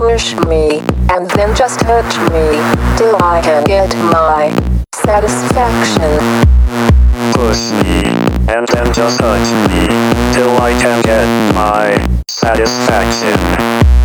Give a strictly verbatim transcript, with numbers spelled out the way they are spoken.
push me, and then just touch me, till I can get my satisfaction. Push me, and then just touch me, till I can get my satisfaction.